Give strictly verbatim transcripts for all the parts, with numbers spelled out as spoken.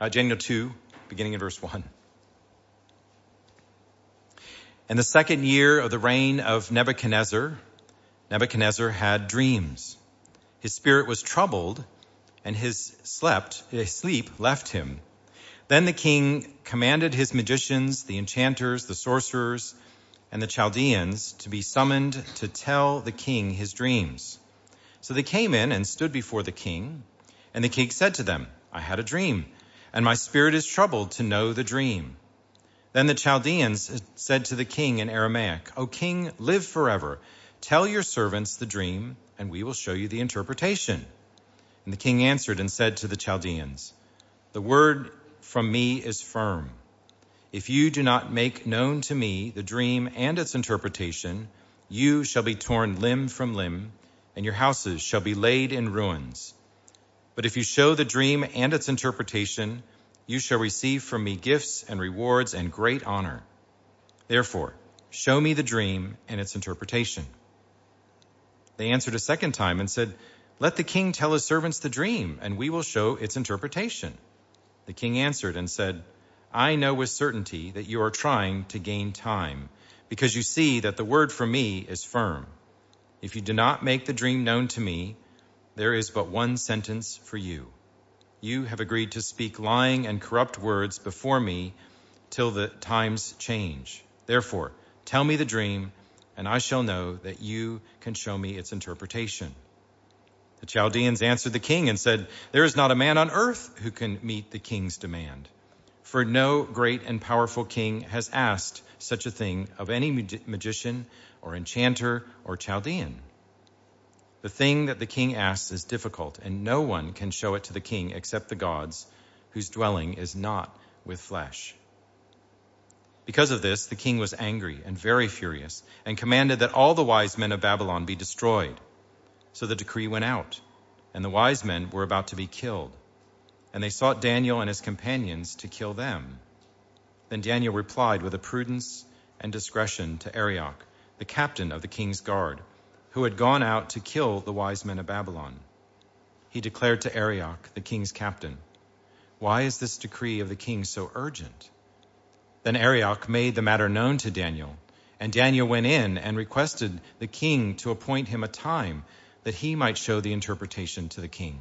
Uh, Daniel two, beginning in verse one. In the second year of the reign of Nebuchadnezzar, Nebuchadnezzar had dreams. His spirit was troubled, and his slept, his sleep left him. Then the king commanded his magicians, the enchanters, the sorcerers, and the Chaldeans to be summoned to tell the king his dreams. So they came in and stood before the king, and the king said to them, I had a dream, and my spirit is troubled to know the dream. Then the Chaldeans said to the king in Aramaic, O king, live forever. Tell your servants the dream, and we will show you the interpretation. And the king answered and said to the Chaldeans, The word from me is firm. If you do not make known to me the dream and its interpretation, you shall be torn limb from limb, and your houses shall be laid in ruins. But if you show the dream and its interpretation, you shall receive from me gifts and rewards and great honor. Therefore, show me the dream and its interpretation. They answered a second time and said, Let the king tell his servants the dream, and we will show its interpretation. The king answered and said, I know with certainty that you are trying to gain time, because you see that the word from me is firm. If you do not make the dream known to me, there is but one sentence for you. You have agreed to speak lying and corrupt words before me till the times change. Therefore, tell me the dream, and I shall know that you can show me its interpretation. The Chaldeans answered the king and said, There is not a man on earth who can meet the king's demand. For no great and powerful king has asked such a thing of any magician or enchanter or Chaldean. The thing that the king asks is difficult, and no one can show it to the king except the gods, whose dwelling is not with flesh. Because of this, the king was angry and very furious, and commanded that all the wise men of Babylon be destroyed. So the decree went out, and the wise men were about to be killed. And they sought Daniel and his companions to kill them. Then Daniel replied with a prudence and discretion to Arioch, the captain of the king's guard, who had gone out to kill the wise men of Babylon. He declared to Arioch, the king's captain, Why is this decree of the king so urgent? Then Arioch made the matter known to Daniel, and Daniel went in and requested the king to appoint him a time that he might show the interpretation to the king.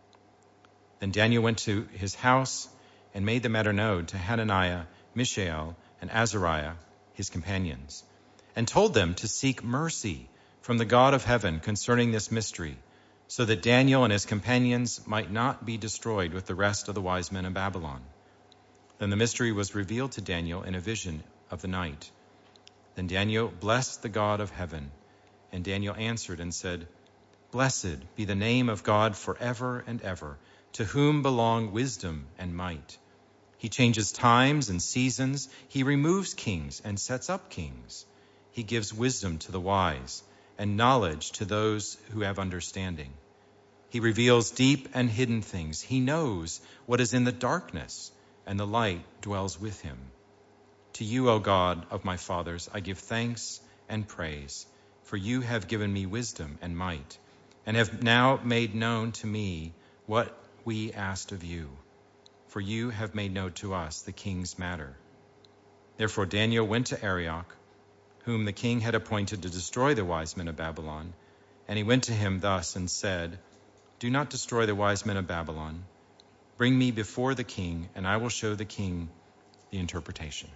Then Daniel went to his house and made the matter known to Hananiah, Mishael, and Azariah, his companions, and told them to seek mercy from the God of heaven concerning this mystery, so that Daniel and his companions might not be destroyed with the rest of the wise men of Babylon. Then the mystery was revealed to Daniel in a vision of the night. Then Daniel blessed the God of heaven, and Daniel answered and said, Blessed be the name of God forever and ever, to whom belong wisdom and might. He changes times and seasons. He removes kings and sets up kings. He gives wisdom to the wise and knowledge to those who have understanding. He reveals deep and hidden things. He knows what is in the darkness, and the light dwells with him. To you, O God of my fathers, I give thanks and praise, for you have given me wisdom and might, and have now made known to me what we asked of you. For you have made known to us the king's matter. Therefore Daniel went to Arioch, whom the king had appointed to destroy the wise men of Babylon. And he went to him thus and said, Do not destroy the wise men of Babylon. Bring me before the king, and I will show the king the interpretation.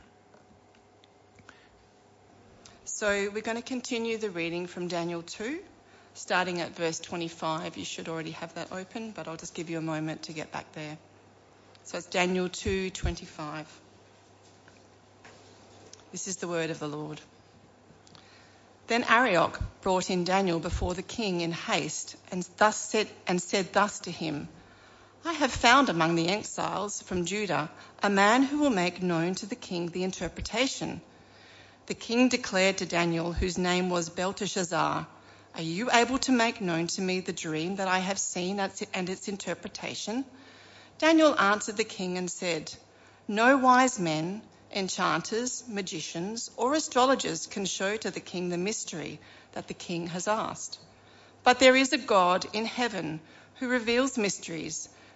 So we're going to continue the reading from Daniel two, starting at verse twenty-five. You should already have that open, but I'll just give you a moment to get back there. So it's Daniel two twenty-five. This is the word of the Lord. Then Arioch brought in Daniel before the king in haste, and thus said and said thus to him, I have found among the exiles from Judah a man who will make known to the king the interpretation. The king declared to Daniel, whose name was Belteshazzar, Are you able to make known to me the dream that I have seen and its interpretation? Daniel answered the king and said, No wise men, enchanters, magicians, or astrologers can show to the king the mystery that the king has asked. But there is a God in heaven who reveals mysteries.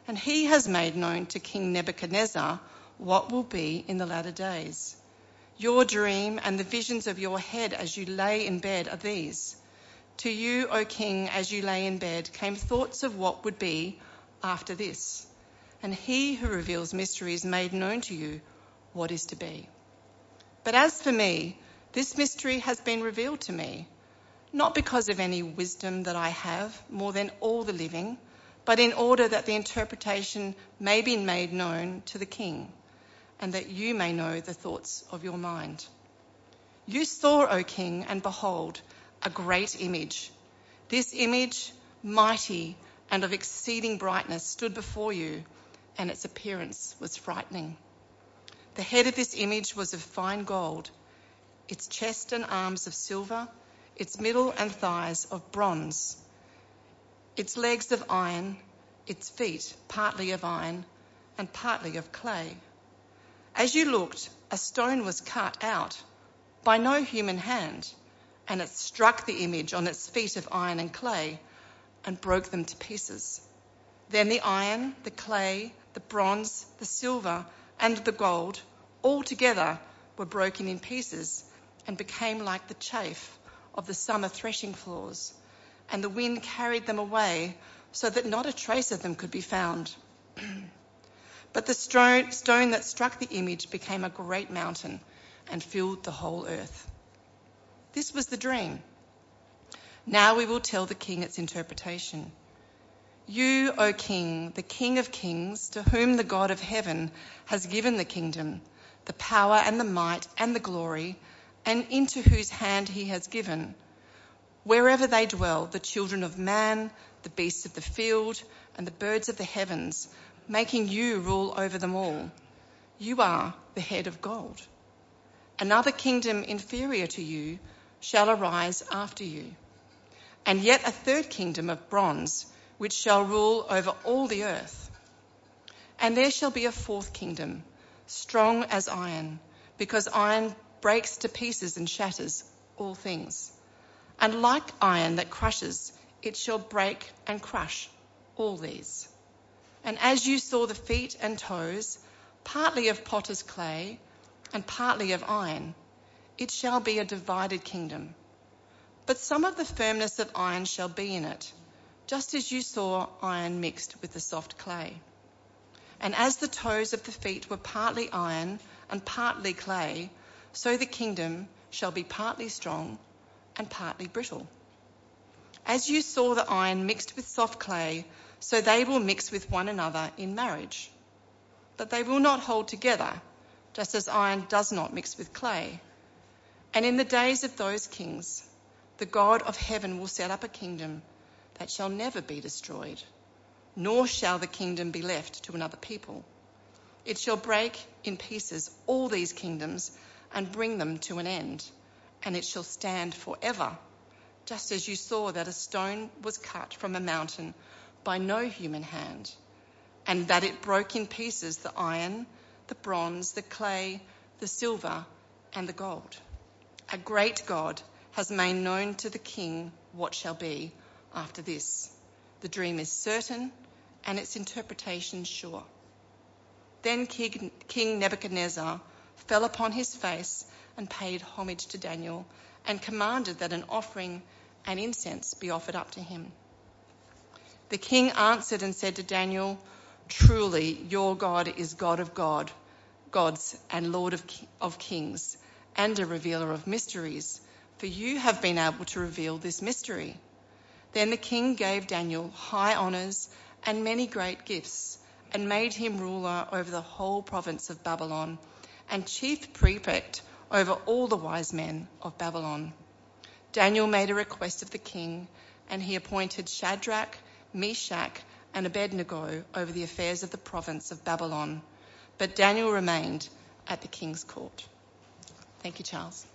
and he has made known to King Nebuchadnezzar what will be in the latter days. Your dream and the visions of your head as you lay in bed are these. To you, O king, as you lay in bed, came thoughts of what would be after this. And he who reveals mysteries made known to you what is to be. But as for me, this mystery has been revealed to me, not because of any wisdom that I have more than all the living, but in order that the interpretation may be made known to the king, and that you may know the thoughts of your mind. You saw, O king, and behold, a great image. This image, mighty and of exceeding brightness, stood before you, and its appearance was frightening. The head of this image was of fine gold, its chest and arms of silver, its middle and thighs of bronze, its legs of iron, its feet partly of iron and partly of clay. As you looked, a stone was cut out by no human hand, and it struck the image on its feet of iron and clay and broke them to pieces. Then the iron, the clay, the bronze, the silver, and the gold, all together were broken in pieces and became like the chaff of the summer threshing floors, and the wind carried them away so that not a trace of them could be found. But the stone, stone that struck the image became a great mountain and filled the whole earth. This was the dream. Now we will tell the king its interpretation. You, O king, the king of kings, to whom the God of heaven has given the kingdom, the power and the might and the glory, and into whose hand he has given, wherever they dwell, the children of man, the beasts of the field, and the birds of the heavens, making you rule over them all. You are the head of gold. Another kingdom inferior to you shall arise after you, and yet a third kingdom of bronze, which shall rule over all the earth. And there shall be a fourth kingdom, strong as iron, because iron breaks to pieces and shatters all things. And like iron that crushes, it shall break and crush all these. And as you saw the feet and toes, partly of potter's clay and partly of iron, it shall be a divided kingdom. But some of the firmness of iron shall be in it, just as you saw iron mixed with the soft clay. And as the toes of the feet were partly iron and partly clay, so the kingdom shall be partly strong and partly brittle. As you saw the iron mixed with soft clay, so they will mix with one another in marriage. But they will not hold together, just as iron does not mix with clay. And in the days of those kings, the God of heaven will set up a kingdom that shall never be destroyed, nor shall the kingdom be left to another people. It shall break in pieces all these kingdoms and bring them to an end, and it shall stand forever, just as you saw that a stone was cut from a mountain by no human hand, and that it broke in pieces the iron, the bronze, the clay, the silver, and the gold. A great God has made known to the king what shall be after this. The dream is certain, and its interpretation sure. Then King Nebuchadnezzar fell upon his face and paid homage to Daniel, and commanded that an offering and incense be offered up to him. The king answered and said to Daniel, "Truly, your God is God of God, gods and Lord of, of kings, and a revealer of mysteries, for you have been able to reveal this mystery." Then the king gave Daniel high honours and many great gifts, and made him ruler over the whole province of Babylon, and chief prefect over all the wise men of Babylon. Daniel made a request of the king, and he appointed Shadrach, Meshach, and Abednego over the affairs of the province of Babylon. But Daniel remained at the king's court. Thank you, Charles.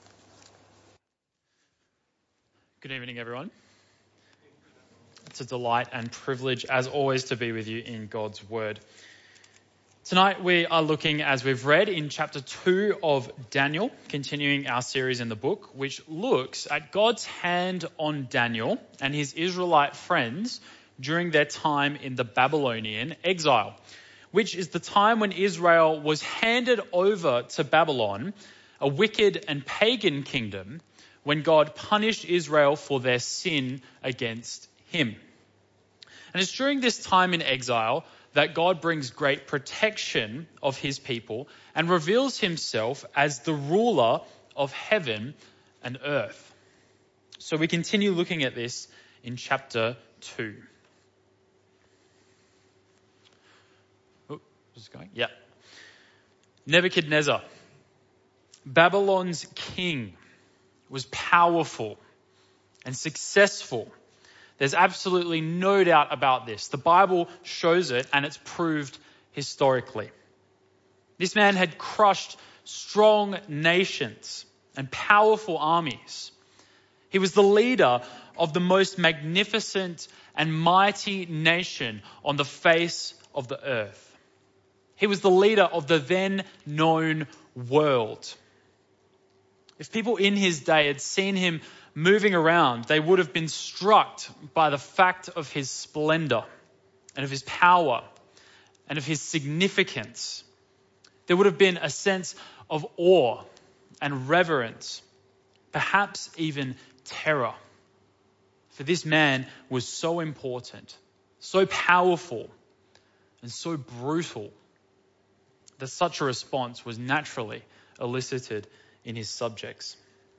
Good evening, everyone. It's a delight and privilege, as always, to be with you in God's Word. Tonight we are looking, as we've read, in chapter two of Daniel, continuing our series in the book, which looks at God's hand on Daniel and his Israelite friends during their time in the Babylonian exile, which is the time when Israel was handed over to Babylon, a wicked and pagan kingdom, when God punished Israel for their sin against him. And it's during this time in exile that God brings great protection of his people and reveals himself as the ruler of heaven and earth. So we continue looking at this in chapter two. Oh, is it going? Yeah. Nebuchadnezzar, Babylon's king, was powerful and successful. There's absolutely no doubt about this. The Bible shows it, and it's proved historically. This man had crushed strong nations and powerful armies. He was the leader of the most magnificent and mighty nation on the face of the earth. He was the leader of the then known world. If people in his day had seen him moving around, they would have been struck by the fact of his splendor and of his power and of his significance. There would have been a sense of awe and reverence, perhaps even terror. For this man was so important, so powerful, and so brutal that such a response was naturally elicited in his subjects.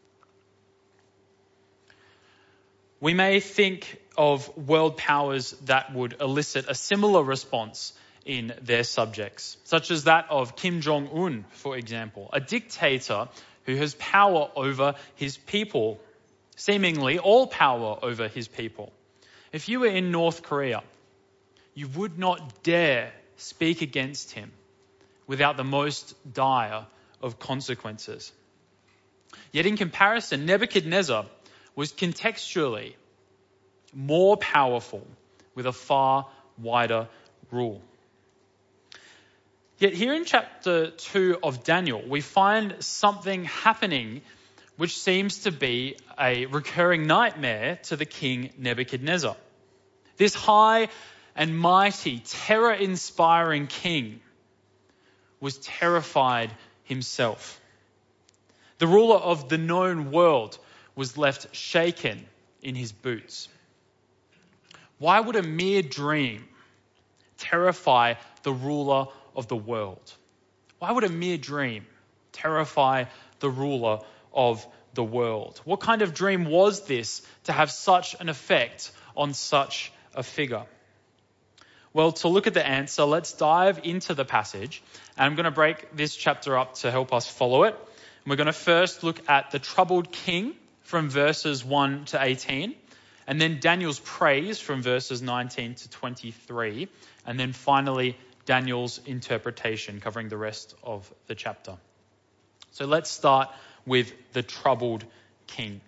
We may think of world powers that would elicit a similar response in their subjects, such as that of Kim Jong-un, for example, a dictator who has power over his people, seemingly all power over his people. If you were in North Korea, you would not dare speak against him without the most dire of consequences. Yet in comparison, Nebuchadnezzar was contextually more powerful with a far wider rule. Yet here in chapter two of Daniel, we find something happening which seems to be a recurring nightmare to the king Nebuchadnezzar. This high and mighty, terror-inspiring king was terrified himself. The ruler of the known world was left shaken in his boots. Why would a mere dream terrify the ruler of the world? Why would a mere dream terrify the ruler of the world? What kind of dream was this to have such an effect on such a figure? Well, to look at the answer, let's dive into the passage. And I'm going to break this chapter up to help us follow it. We're going to first look at the troubled king from verses one to eighteen, and then Daniel's praise from verses nineteen to twenty-three, and then finally Daniel's interpretation covering the rest of the chapter. So let's start with the troubled king.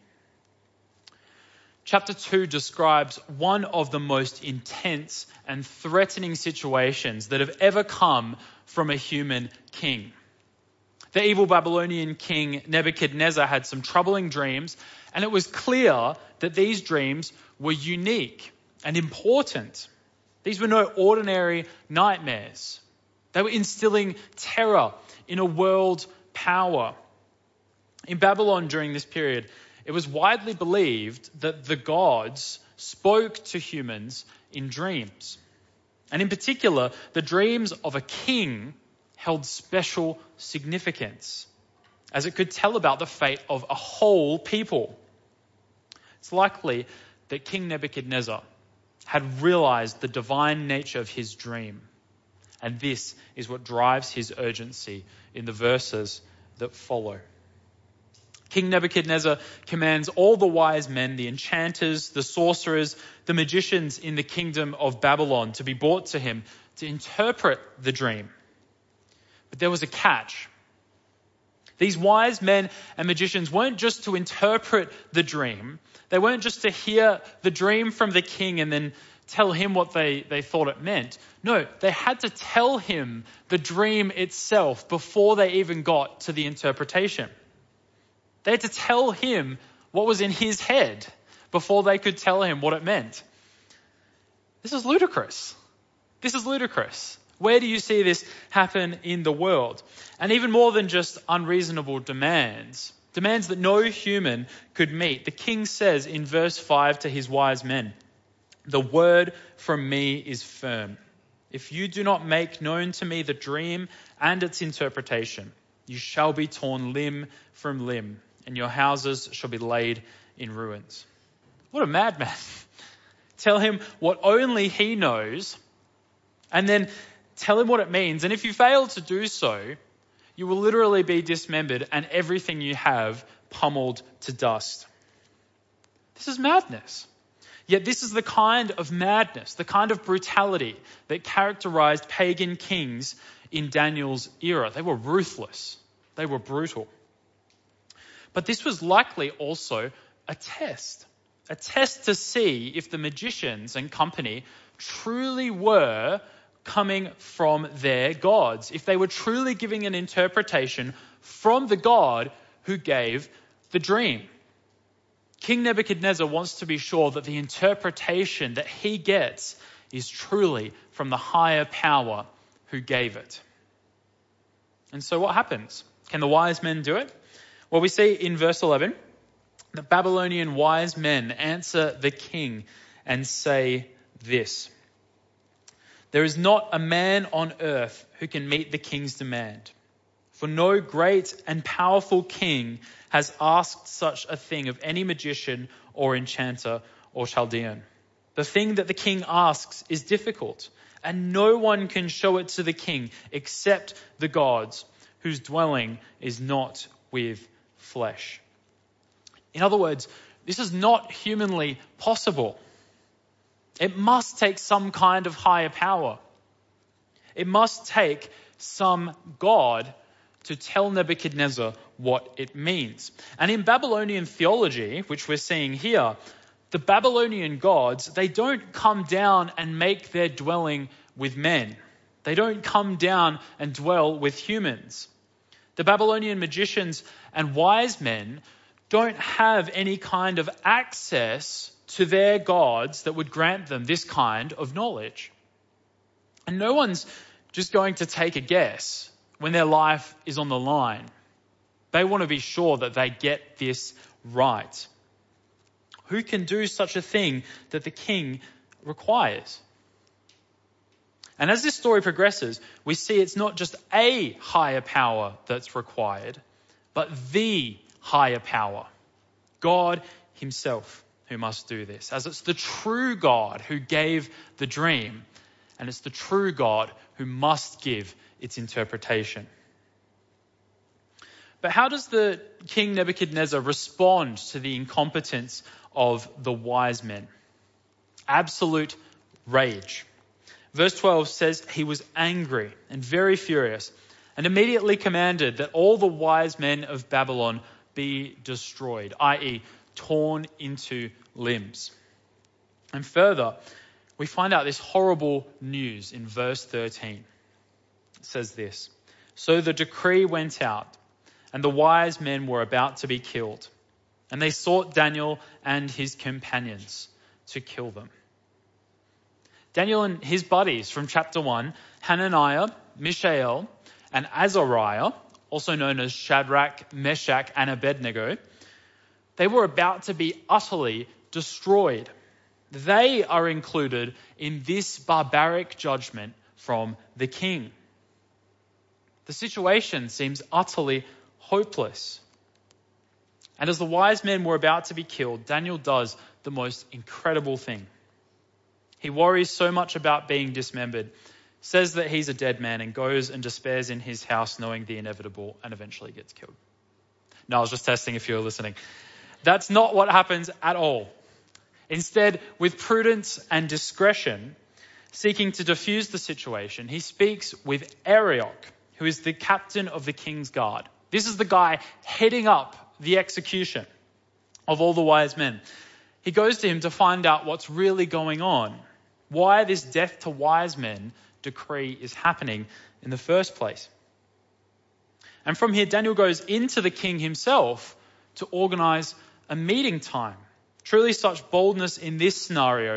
Chapter two describes one of the most intense and threatening situations that have ever come from a human king. The evil Babylonian king Nebuchadnezzar had some troubling dreams, and it was clear that these dreams were unique and important. These were no ordinary nightmares. They were instilling terror in a world power. In Babylon during this period, it was widely believed that the gods spoke to humans in dreams. And in particular, the dreams of a king held special significance, as it could tell about the fate of a whole people. It's likely that King Nebuchadnezzar had realized the divine nature of his dream, and this is what drives his urgency in the verses that follow. King Nebuchadnezzar commands all the wise men, the enchanters, the sorcerers, the magicians in the kingdom of Babylon to be brought to him to interpret the dream. But there was a catch. These wise men and magicians weren't just to interpret the dream. They weren't just to hear the dream from the king and then tell him what they, they thought it meant. No, they had to tell him the dream itself before they even got to the interpretation. They had to tell him what was in his head before they could tell him what it meant. This is ludicrous. This is ludicrous. Where do you see this happen in the world? And even more than just unreasonable demands, demands that no human could meet, the king says in verse five to his wise men, "The word from me is firm. If you do not make known to me the dream and its interpretation, you shall be torn limb from limb, and your houses shall be laid in ruins." What a madman. Tell him what only he knows, and then tell him what it means. And if you fail to do so, you will literally be dismembered and everything you have pummeled to dust. This is madness. Yet this is the kind of madness, the kind of brutality that characterized pagan kings in Daniel's era. They were ruthless. They were brutal. But this was likely also a test. A test to see if the magicians and company truly were coming from their gods, if they were truly giving an interpretation from the God who gave the dream. King Nebuchadnezzar wants to be sure that the interpretation that he gets is truly from the higher power who gave it. And so what happens? Can the wise men do it? Well, we see in verse eleven, the Babylonian wise men answer the king and say this: "There is not a man on earth who can meet the king's demand. For no great and powerful king has asked such a thing of any magician or enchanter or Chaldean. The thing that the king asks is difficult, and no one can show it to the king except the gods, whose dwelling is not with flesh." In other words, this is not humanly possible. It must take some kind of higher power. It must take some God to tell Nebuchadnezzar what it means. And in Babylonian theology, which we're seeing here, the Babylonian gods, they don't come down and make their dwelling with men. They don't come down and dwell with humans. The Babylonian magicians and wise men don't have any kind of access to their gods that would grant them this kind of knowledge. And no one's just going to take a guess when their life is on the line. They want to be sure that they get this right. Who can do such a thing that the king requires? And as this story progresses, we see it's not just a higher power that's required, but the higher power, God himself, who must do this, as it's the true God who gave the dream, and it's the true God who must give its interpretation. But how does the King Nebuchadnezzar respond to the incompetence of the wise men? Absolute rage. Verse twelve says he was angry and very furious, and immediately commanded that all the wise men of Babylon be destroyed, that is torn into limbs. And further, we find out this horrible news in verse thirteen. It says this: "So the decree went out, and the wise men were about to be killed, and they sought Daniel and his companions to kill them." Daniel and his buddies from chapter one, Hananiah, Mishael, and Azariah, also known as Shadrach, Meshach, and Abednego, they were about to be utterly destroyed. They are included in this barbaric judgment from the king. The situation seems utterly hopeless. And as the wise men were about to be killed, Daniel does the most incredible thing. He worries so much about being dismembered, says that he's a dead man, and goes and despairs in his house knowing the inevitable and eventually gets killed. No, I was just testing if you were listening. That's not what happens at all. Instead, with prudence and discretion, seeking to diffuse the situation, he speaks with Arioch, who is the captain of the king's guard. This is the guy heading up the execution of all the wise men. He goes to him to find out what's really going on, why this death to wise men decree is happening in the first place. And from here, Daniel goes into the king himself to organize a meeting time. Truly, such boldness in this scenario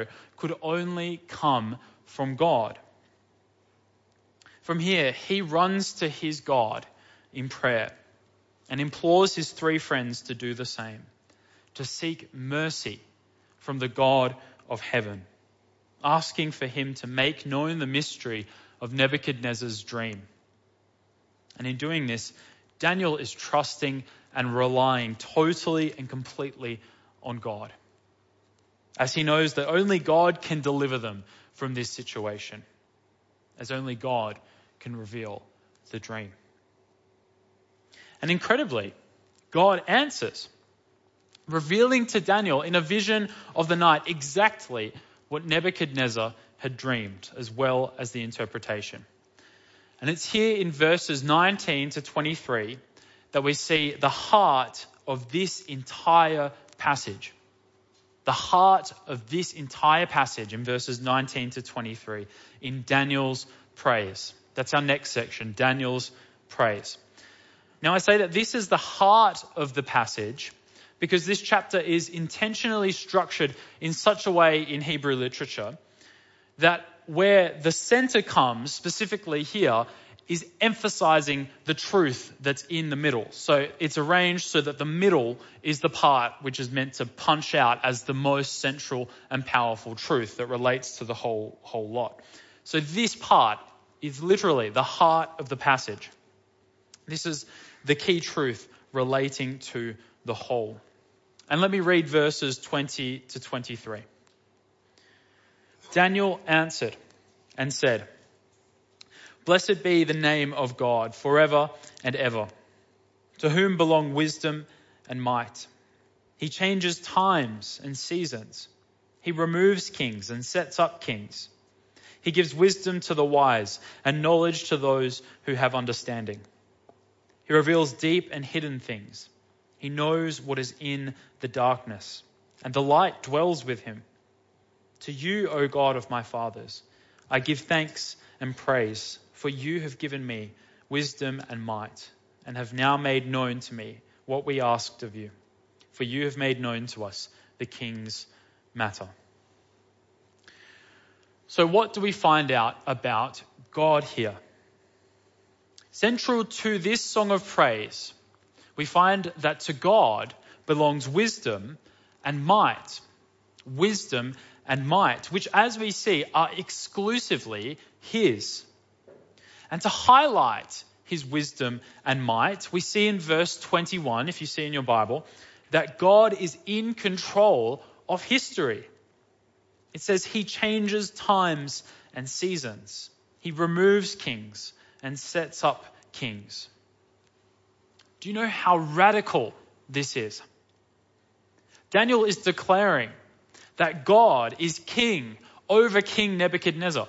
could only come from God. From here, he runs to his God in prayer and implores his three friends to do the same, to seek mercy from the God of heaven, asking for him to make known the mystery of Nebuchadnezzar's dream. And in doing this, Daniel is trusting and relying totally and completely on God, as he knows that only God can deliver them from this situation, as only God can reveal the dream. And incredibly, God answers, revealing to Daniel in a vision of the night exactly what Nebuchadnezzar had dreamed, as well as the interpretation. And it's here in verses nineteen to twenty-three that we see the heart of this entire passage. The heart of this entire passage in verses nineteen to twenty-three in Daniel's praise. That's our next section, Daniel's praise. Now I say that this is the heart of the passage because this chapter is intentionally structured in such a way in Hebrew literature that where the center comes, specifically here, is emphasizing the truth that's in the middle. So it's arranged so that the middle is the part which is meant to punch out as the most central and powerful truth that relates to the whole, whole lot. So this part is literally the heart of the passage. This is the key truth relating to the whole. And let me read verses twenty to twenty-three. Daniel answered and said, "Blessed be the name of God forever and ever, to whom belong wisdom and might. He changes times and seasons. He removes kings and sets up kings. He gives wisdom to the wise and knowledge to those who have understanding. He reveals deep and hidden things. He knows what is in the darkness, and the light dwells with him. To you, O God of my fathers, I give thanks and praise, for you have given me wisdom and might, and have now made known to me what we asked of you. For you have made known to us the king's matter." So what do we find out about God here? Central to this song of praise, we find that to God belongs wisdom and might. Wisdom and might, which as we see are exclusively his. And to highlight his wisdom and might, we see in verse twenty-one, if you see in your Bible, that God is in control of history. It says he changes times and seasons. He removes kings and sets up kings. Do you know how radical this is? Daniel is declaring that God is king over King Nebuchadnezzar.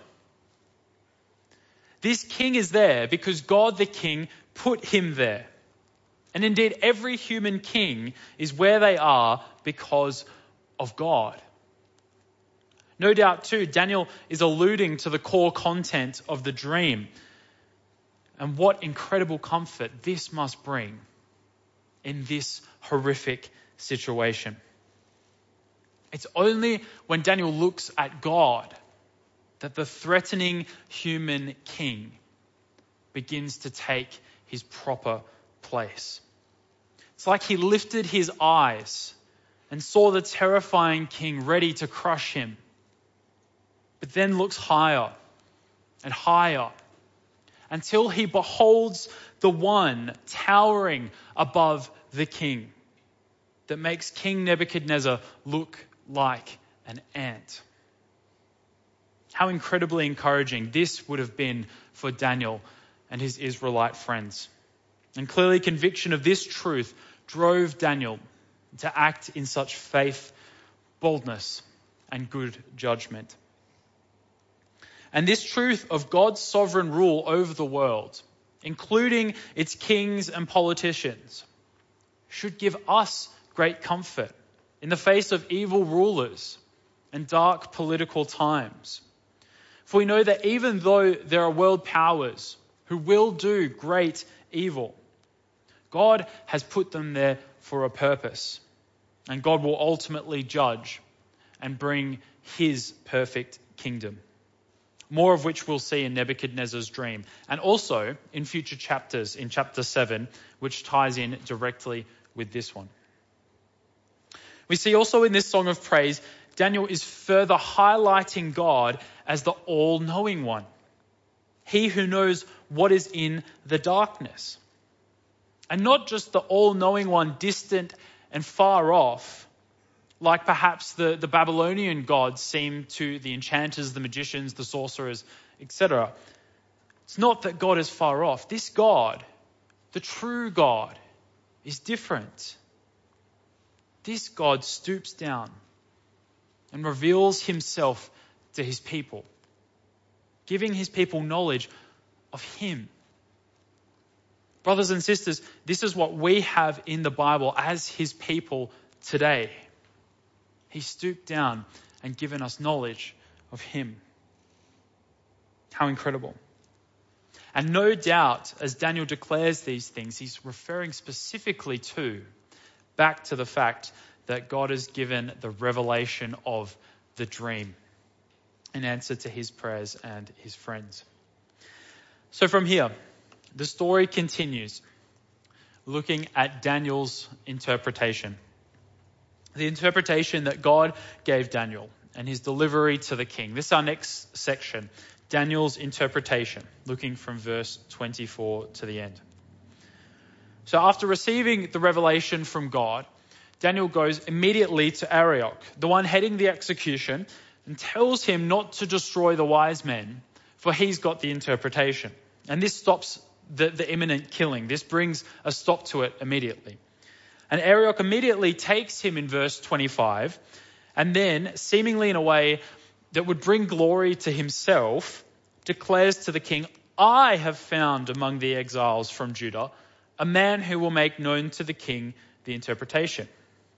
This king is there because God the king put him there. And indeed, every human king is where they are because of God. No doubt too, Daniel is alluding to the core content of the dream. And what incredible comfort this must bring in this horrific situation. It's only when Daniel looks at God that the threatening human king begins to take his proper place. It's like he lifted his eyes and saw the terrifying king ready to crush him, but then looks higher and higher until he beholds the one towering above the king that makes King Nebuchadnezzar look like an ant. How incredibly encouraging this would have been for Daniel and his Israelite friends. And clearly conviction of this truth drove Daniel to act in such faith, boldness, and good judgment. And this truth of God's sovereign rule over the world, including its kings and politicians, should give us great comfort in the face of evil rulers and dark political times. For we know that even though there are world powers who will do great evil, God has put them there for a purpose, and God will ultimately judge and bring his perfect kingdom. More of which we'll see in Nebuchadnezzar's dream, and also in future chapters, in chapter seven, which ties in directly with this one. We see also in this song of praise, Daniel is further highlighting God as the all-knowing one. He who knows what is in the darkness. And not just the all-knowing one, distant and far off, like perhaps the, the Babylonian gods seem to the enchanters, the magicians, the sorcerers, et cetera. It's not that God is far off. This God, the true God, is different. This God stoops down and reveals himself to his people, giving his people knowledge of him. Brothers and sisters, this is what we have in the Bible as his people today. He stooped down and given us knowledge of him. How incredible. And no doubt, as Daniel declares these things, he's referring specifically to, back to the fact that God has given the revelation of the dream in answer to his prayers and his friends. So from here, the story continues, looking at Daniel's interpretation. The interpretation that God gave Daniel and his delivery to the king. This is our next section, Daniel's interpretation, looking from verse twenty-four to the end. So after receiving the revelation from God, Daniel goes immediately to Arioch, the one heading the execution, and tells him not to destroy the wise men, for he's got the interpretation. And this stops the, the imminent killing. This brings a stop to it immediately. And Arioch immediately takes him in verse twenty-five, and then, seemingly in a way that would bring glory to himself, declares to the king, I have found among the exiles from Judah a man who will make known to the king the interpretation.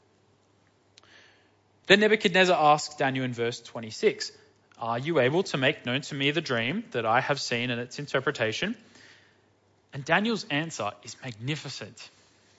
Then Nebuchadnezzar asks Daniel in verse twenty-six, are you able to make known to me the dream that I have seen and its interpretation? And Daniel's answer is magnificent.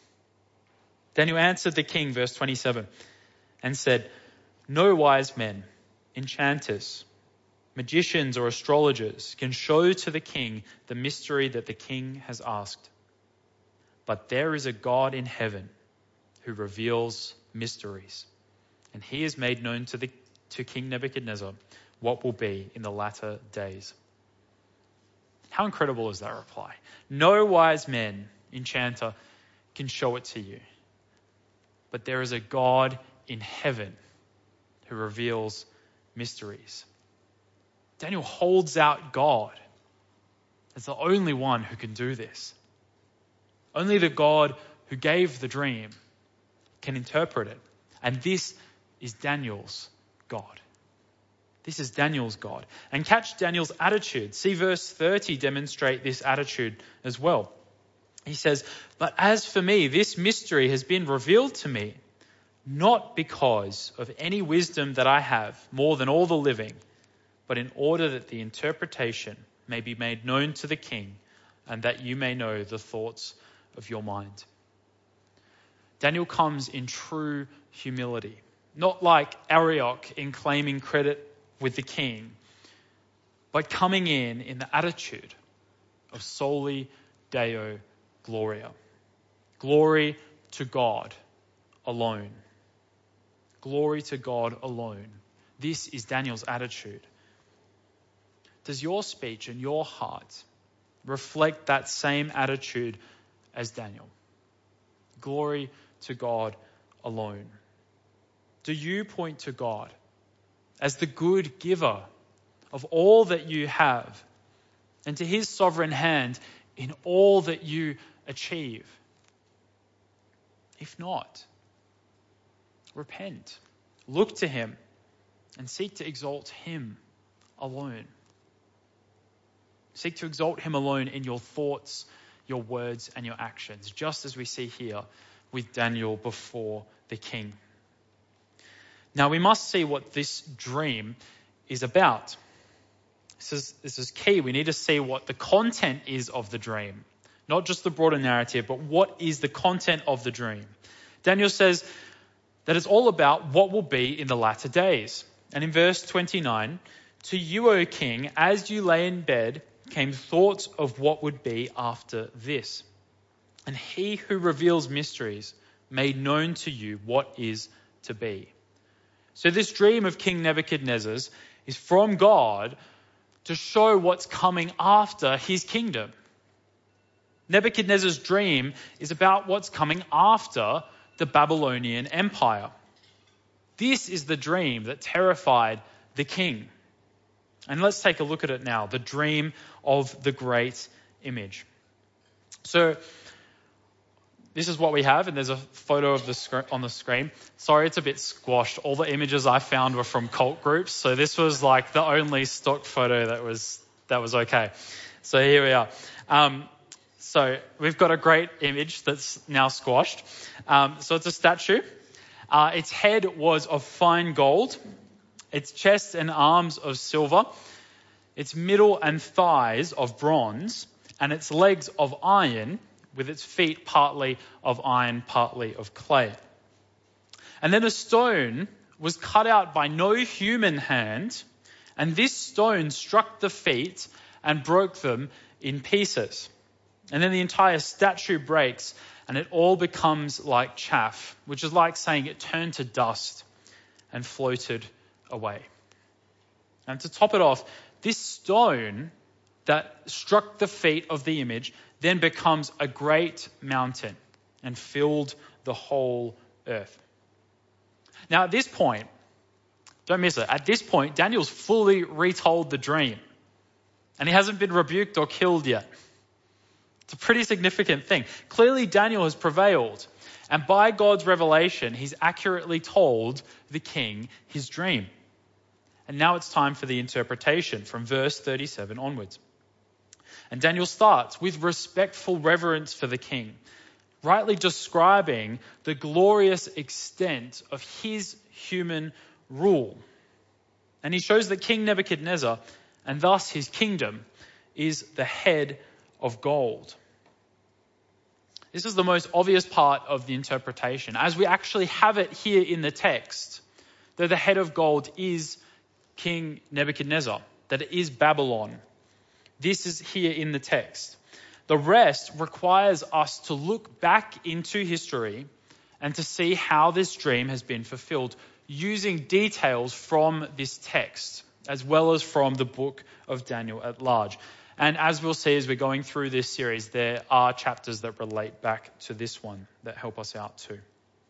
Daniel answered the king, verse twenty-seven, and said, no wise men, enchanters, magicians or astrologers can show to the king the mystery that the king has asked. But there is a God in heaven who reveals mysteries, and he has made known to the to King Nebuchadnezzar what will be in the latter days. How incredible is that reply? No wise man, enchanter, can show it to you. But there is a God in heaven who reveals mysteries. Daniel holds out God as the only one who can do this. Only the God who gave the dream can interpret it. And this is Daniel's God. This is Daniel's God. And catch Daniel's attitude. See verse thirty demonstrate this attitude as well. He says, but as for me, this mystery has been revealed to me, not because of any wisdom that I have more than all the living, but in order that the interpretation may be made known to the king, and that you may know the thoughts of your mind. Daniel comes in true humility, not like Arioch in claiming credit with the king, but coming in in the attitude of soli Deo Gloria. Glory to God alone. Glory to God alone. This is Daniel's attitude. Does your speech and your heart reflect that same attitude as Daniel? Glory to God alone. Do you point to God as the good giver of all that you have, and to his sovereign hand in all that you achieve? If not, repent, look to him, and seek to exalt him alone. Seek to exalt him alone in your thoughts, your words, and your actions, just as we see here with Daniel before the king. Now we must see what this dream is about. This is, this is key. We need to see what the content is of the dream. Not just the broader narrative, but what is the content of the dream. Daniel says that it's all about what will be in the latter days. And in verse twenty-nine, to you, O king, as you lay in bed, came thoughts of what would be after this. And he who reveals mysteries made known to you what is to be. So this dream of King Nebuchadnezzar's is from God to show what's coming after his kingdom. Nebuchadnezzar's dream is about what's coming after the Babylonian Empire. This is the dream that terrified the king. And let's take a look at it now, the dream of the great image. So this is what we have, and there's a photo of the sc- on the screen. Sorry, it's a bit squashed. All the images I found were from cult groups, so this was like the only stock photo that was that was okay. So here we are. Um, so we've got a great image that's now squashed. Um, so it's a statue. Uh, its head was of fine gold, its chest and arms of silver, its middle and thighs of bronze, and its legs of iron, with its feet partly of iron, partly of clay. And then a stone was cut out by no human hand, and this stone struck the feet and broke them in pieces. And then the entire statue breaks, and it all becomes like chaff, which is like saying it turned to dust and floated away. And to top it off, this stone that struck the feet of the image then becomes a great mountain and filled the whole earth. Now at this point, don't miss it, at this point, Daniel's fully retold the dream, and he hasn't been rebuked or killed yet. It's a pretty significant thing. Clearly Daniel has prevailed, and by God's revelation, he's accurately told the king his dream. And now it's time for the interpretation from verse thirty-seven onwards. And Daniel starts with respectful reverence for the king, rightly describing the glorious extent of his human rule. And he shows that King Nebuchadnezzar, and thus his kingdom, is the head of gold. This is the most obvious part of the interpretation, as we actually have it here in the text, that the head of gold is King Nebuchadnezzar, that it is Babylon. This is here in the text. The rest requires us to look back into history and to see how this dream has been fulfilled, using details from this text, as well as from the book of Daniel at large. And as we'll see as we're going through this series, there are chapters that relate back to this one that help us out too.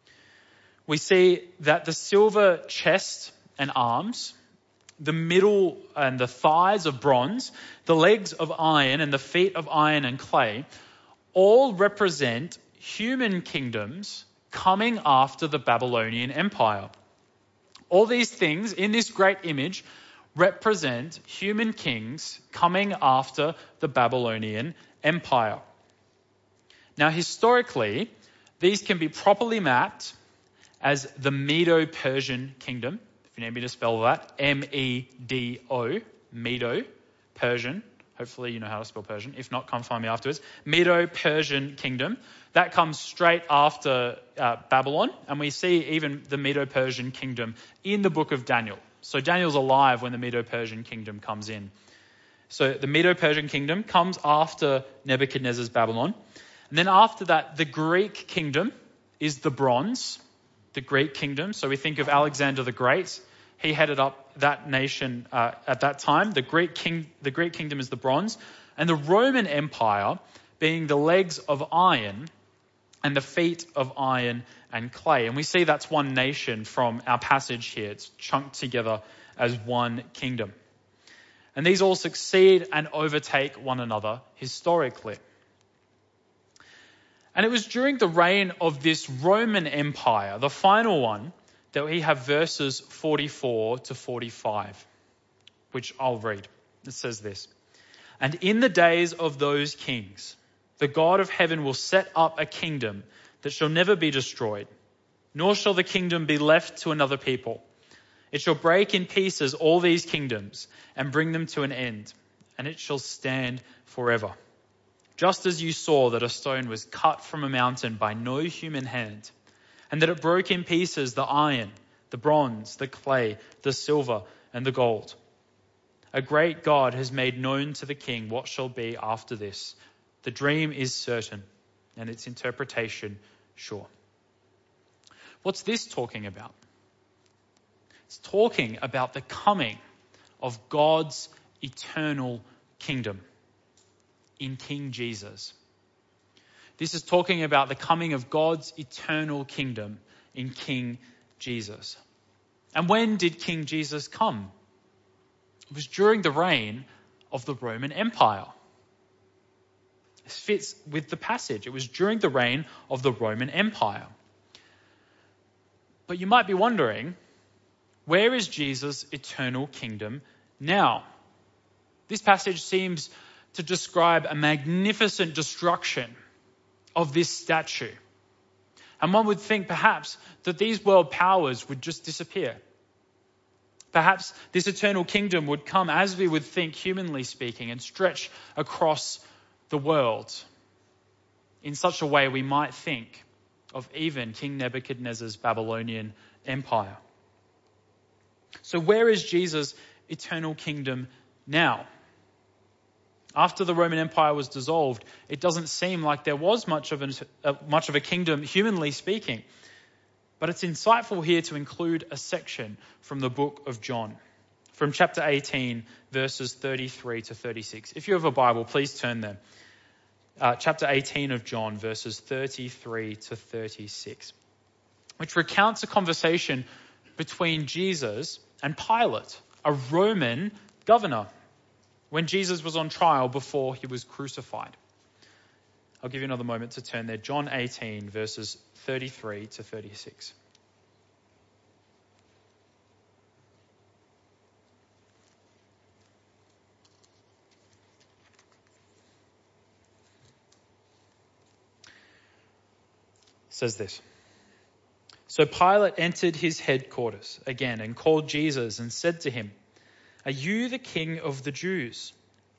We see that the silver chest and arms, the middle and the thighs of bronze, the legs of iron and the feet of iron and clay, all represent human kingdoms coming after the Babylonian Empire. All these things in this great image represent human kings coming after the Babylonian Empire. Now, historically, these can be properly mapped as the Medo-Persian kingdom. If you need me to spell that, M E D O, Medo, Persian. Hopefully you know how to spell Persian. If not, come find me afterwards. Medo-Persian kingdom. That comes straight after uh, Babylon. And we see even the Medo-Persian kingdom in the book of Daniel. So Daniel's alive when the Medo-Persian kingdom comes in. So the Medo-Persian kingdom comes after Nebuchadnezzar's Babylon. And then after that, the Greek kingdom is the bronze, the Greek kingdom. So we think of Alexander the Great. He headed up that nation uh, at that time. The Greek king, the Greek kingdom is the bronze. And the Roman Empire being the legs of iron and the feet of iron and clay. And we see that's one nation from our passage here. It's chunked together as one kingdom. And these all succeed and overtake one another historically. And it was during the reign of this Roman Empire, the final one, that we have verses forty-four to forty-five, which I'll read. It says this: "And in the days of those kings, the God of heaven will set up a kingdom that shall never be destroyed, nor shall the kingdom be left to another people. It shall break in pieces all these kingdoms and bring them to an end, and it shall stand forever. Just as you saw that a stone was cut from a mountain by no human hand, and that it broke in pieces the iron, the bronze, the clay, the silver, and the gold. A great God has made known to the king what shall be after this. The dream is certain, and its interpretation sure. What's this talking about? It's talking about the coming of God's eternal kingdom in King Jesus. This is talking about the coming of God's eternal kingdom in King Jesus. And when did King Jesus come? It was during the reign of the Roman Empire. This fits with the passage. It was during the reign of the Roman Empire. But you might be wondering, where is Jesus' eternal kingdom now? This passage seems to describe a magnificent destruction of this statue. And one would think perhaps that these world powers would just disappear. Perhaps this eternal kingdom would come, as we would think, humanly speaking, and stretch across the world in such a way we might think of even King Nebuchadnezzar's Babylonian Empire. So where is Jesus' eternal kingdom now? After the Roman Empire was dissolved, it doesn't seem like there was much of, an, uh, much of a kingdom, humanly speaking. But it's insightful here to include a section from the book of John, from chapter eighteen, verses thirty-three to thirty-six. If you have a Bible, please turn there. Uh, chapter eighteen of John, verses thirty-three to thirty-six, which recounts a conversation between Jesus and Pilate, a Roman governor, when Jesus was on trial before he was crucified. I'll give you another moment to turn there. John eighteen, verses thirty-three to thirty-six. It says this. So Pilate entered his headquarters again and called Jesus and said to him, "Are you the king of the Jews?"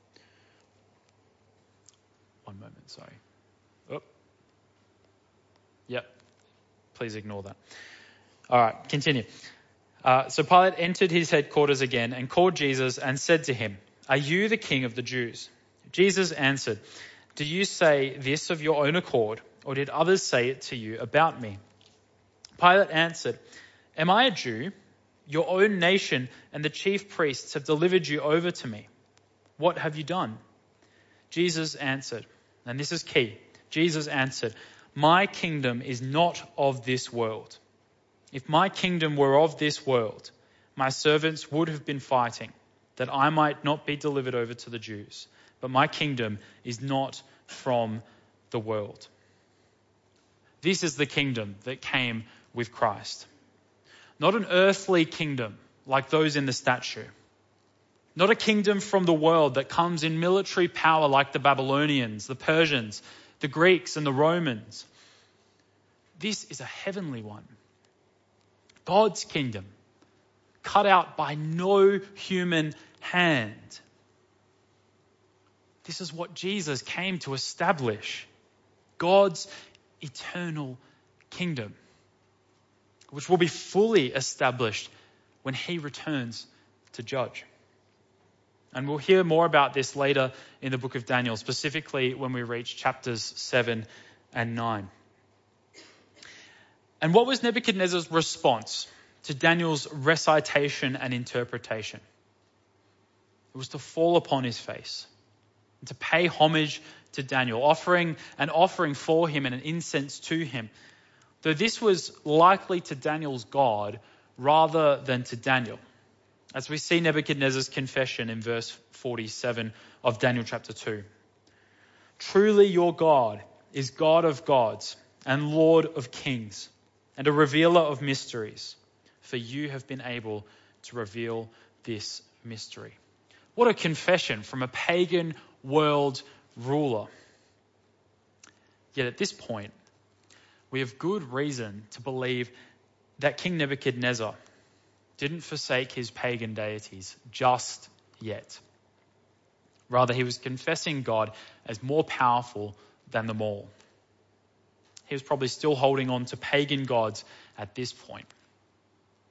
One moment, sorry. Oh. Yep. Please ignore that. All right, continue. Uh, so Pilate entered his headquarters again and called Jesus and said to him, "Are you the king of the Jews?" Jesus answered, "Do you say this of your own accord, or did others say it to you about me?" Pilate answered, "Am I a Jew? Your own nation and the chief priests have delivered you over to me. What have you done?" Jesus answered, and this is key, Jesus answered, "My kingdom is not of this world. If my kingdom were of this world, my servants would have been fighting, that I might not be delivered over to the Jews. But my kingdom is not from the world." This is the kingdom that came with Christ. Not an earthly kingdom like those in the statue. Not a kingdom from the world that comes in military power like the Babylonians, the Persians, the Greeks, and the Romans. This is a heavenly one. God's kingdom, cut out by no human hand. This is what Jesus came to establish. God's eternal kingdom, which will be fully established when he returns to judge. And we'll hear more about this later in the book of Daniel, specifically when we reach chapters seven and nine. And what was Nebuchadnezzar's response to Daniel's recitation and interpretation? It was to fall upon his face and to pay homage to Daniel, offering an offering for him and an incense to him, though this was likely to Daniel's God rather than to Daniel, as we see Nebuchadnezzar's confession in verse forty-seven of Daniel chapter two. "Truly your God is God of gods and Lord of kings and a revealer of mysteries, for you have been able to reveal this mystery." What a confession from a pagan world ruler. Yet at this point, we have good reason to believe that King Nebuchadnezzar didn't forsake his pagan deities just yet. Rather, he was confessing God as more powerful than them all. He was probably still holding on to pagan gods at this point.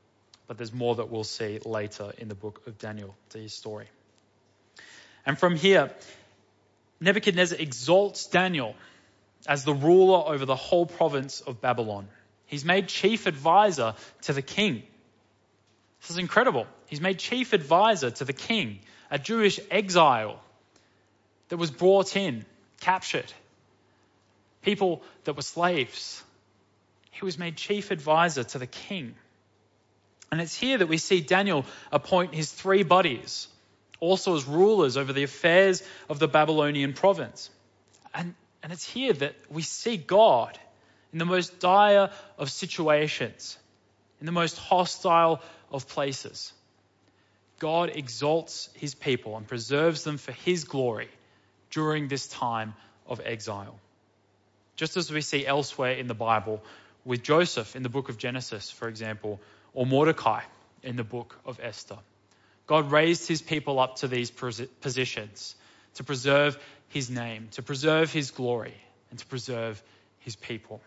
but there's more that we'll see later in the book of Daniel, to his story. And from here, Nebuchadnezzar exalts Daniel as the ruler over the whole province of Babylon. He's made chief advisor to the king. This is incredible. He's made chief advisor to the king, a Jewish exile that was brought in, captured, people that were slaves. He was made chief advisor to the king. And it's here that we see Daniel appoint his three buddies, also as rulers over the affairs of the Babylonian province. And, and it's here that we see God in the most dire of situations, in the most hostile of places. God exalts his people and preserves them for his glory during this time of exile. Just as we see elsewhere in the Bible with Joseph in the book of Genesis, for example, or Mordecai in the book of Esther. God raised his people up to these positions to preserve his name, to preserve his glory, and to preserve his people.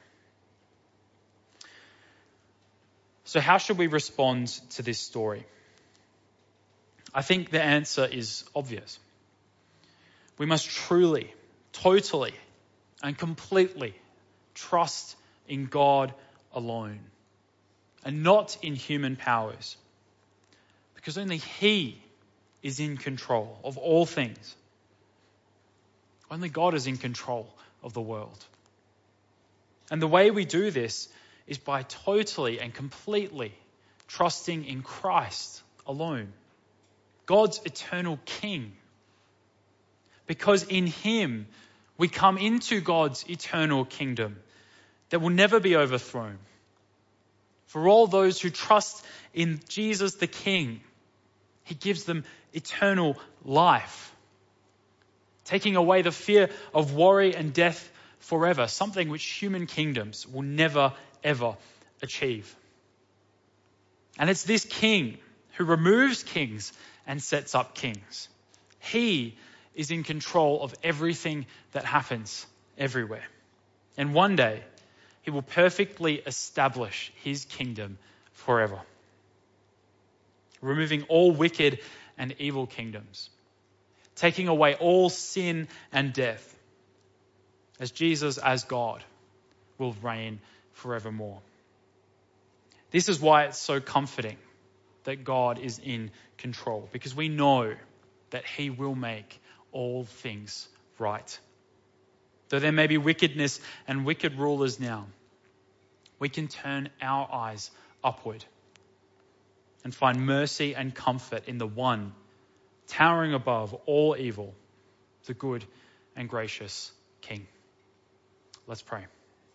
So how should we respond to this story? I think the answer is obvious. We must truly, totally, and completely trust in God alone and not in human powers, because only he is in control of all things. Only God is in control of the world. And the way we do this is by totally and completely trusting in Christ alone, God's eternal King. Because in him we come into God's eternal kingdom that will never be overthrown. For all those who trust in Jesus the King, he gives them eternal life, taking away the fear of worry and death forever, something which human kingdoms will never, ever achieve. And it's this King who removes kings and sets up kings. He is in control of everything that happens everywhere. And one day, he will perfectly establish his kingdom forever, removing all wicked and evil kingdoms, taking away all sin and death, as Jesus, as God, will reign forevermore. This is why it's so comforting that God is in control, because we know that he will make all things right. Though there may be wickedness and wicked rulers now, we can turn our eyes upward and find mercy and comfort in the one towering above all evil, the good and gracious King. Let's pray.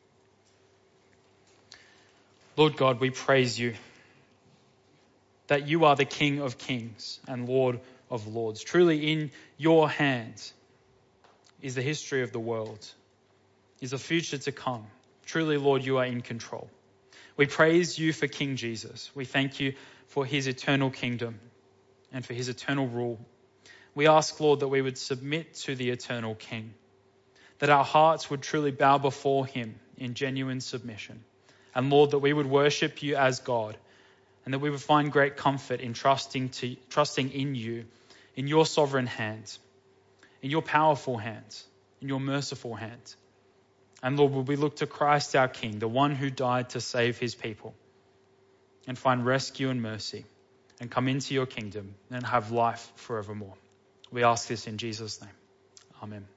Lord God, we praise you that you are the King of kings and Lord of lords. Truly in your hands is the history of the world, is the future to come. Truly, Lord, you are in control. We praise you for King Jesus. We thank you for his eternal kingdom and for his eternal rule. We ask, Lord, that we would submit to the eternal King, that our hearts would truly bow before him in genuine submission. And Lord, that we would worship you as God, and that we would find great comfort in trusting to, trusting in you, in your sovereign hands, in your powerful hands, in your merciful hands. And Lord, will we look to Christ our King, the one who died to save his people, and find rescue and mercy, and come into your kingdom and have life forevermore. We ask this in Jesus' name. Amen.